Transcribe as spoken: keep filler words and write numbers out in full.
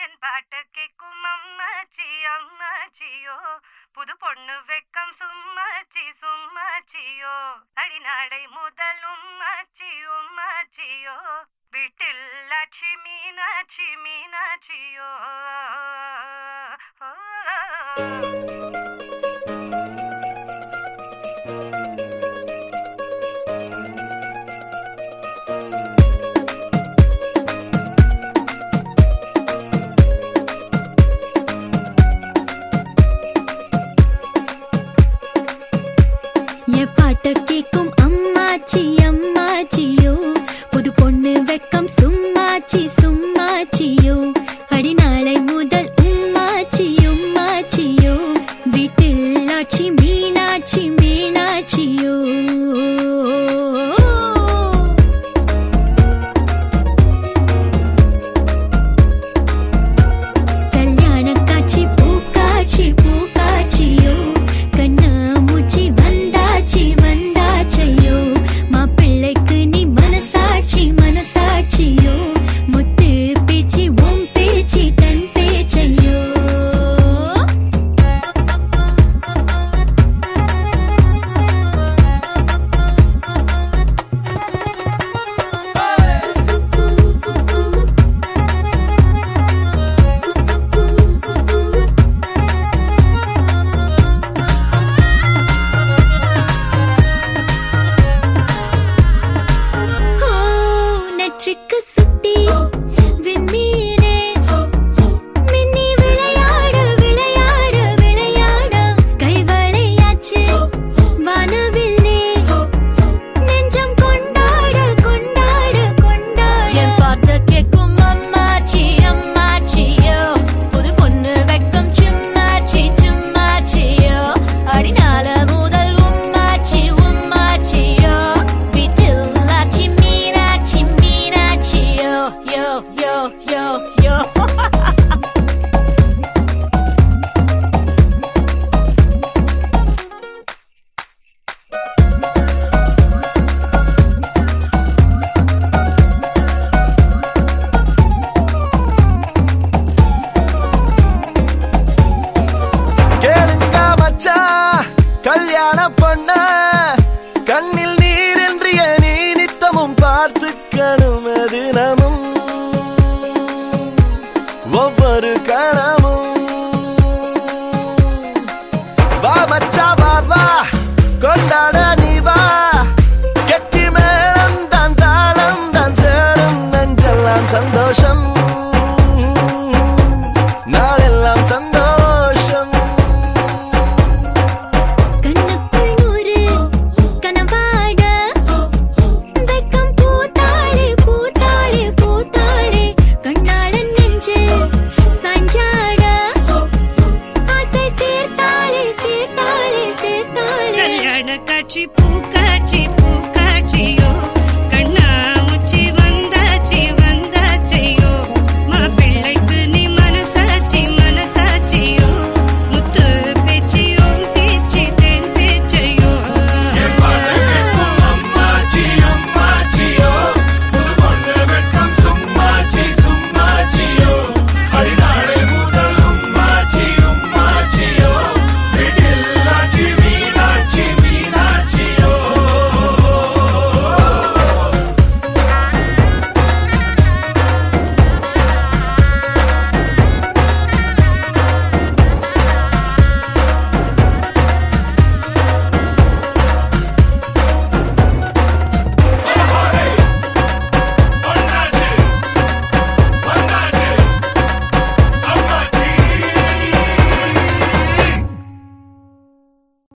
என் பாட்டு கேக்கும் அம்மாச்சி அம்மாச்சியோ புது பொண்ணு வெக்கம் சும்மாச்சி சும்மாச்சியோ அடிநாளை முதல் உம்மாச்சி உம்மாச்சியோ வீட்டில் லட்சுமி மீனாட்சி மீனாட்சியோ என் பாட்ட கேக்கும் அம்மாச்சி அம்மாச்சியோ புது பொண்ணு வெக்கம் சும்மாச்சி சும்மாச்சியோ அடிநாளை முதல் உம்மாச்சி உம்மாச்சியோ வீட்டில் ஆட்சி மீனாட்சி மீனாட்சியோ கல்யாண காட்சி பூக்காட்சி பூக்காட்சியோ கண்ணா மூச்சி வந்தாச்சி வந்தாச்சையோ மாப்பிள்ளைக்கு நீ மனசாட்சி மனசாட்சியோ முத்து பேச்சி உன் பேச்சி தன் பேச்சையோ நெற்றிக்கு சுட்டி விண்மீனே மின்னி விளையாட விளையாட விளையாட கைவளையாச்சு வானவில்லே நெஞ்சம் கொண்டாட கொண்டாட கொண்டாட என் பாட்ட கேக்கும் அம்மாச்சி அம்மாச்சியோ புது பொண்ணு வெக்கம் சும்மாச்சி சும்மாச்சியோ அடிநாள முதல் உம்மாச்சி உம்மாச்சியோ வீட்டில் ஆட்சி மீனாட்சி மீனாட்சியோ யோ யோ யோ யோ கேளுங்க மச்சான் கல்யாண பொண்ண கண்ணில் நீரின்றிய நீ நித்தமும் பார்த்துக்கணும் தினமும் ஒவ்வொரு கணமும் வா மச்சா வா வா கொண்டாட நீ வா கெட்டி மேளம் தான் தாளம் தான் சேரும் நெஞ்செல்லாம் சந்தோஷம்